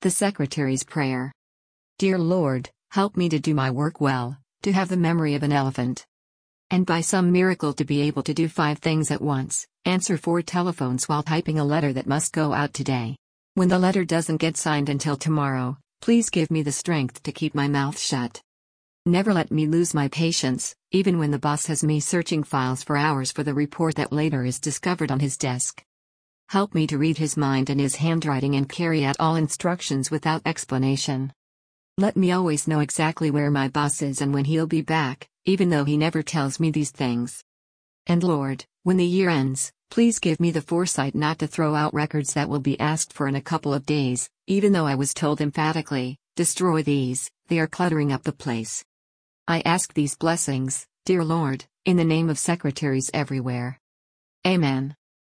The Secretary's Prayer. Dear Lord, help me to do my work well, to have the memory of an elephant. And by some miracle to be able to do 5 things at once, answer 4 telephones while typing a letter that must go out today. When the letter doesn't get signed until tomorrow, please give me the strength to keep my mouth shut. Never let me lose my patience, even when the boss has me searching files for hours for the report that later is discovered on his desk. Help me to read his mind and his handwriting and carry out all instructions without explanation. Let me always know exactly where my boss is and when he'll be back, even though he never tells me these things. And Lord, when the year ends, please give me the foresight not to throw out records that will be asked for in a couple of days, even though I was told emphatically, destroy these, they are cluttering up the place. I ask these blessings, dear Lord, in the name of secretaries everywhere. Amen.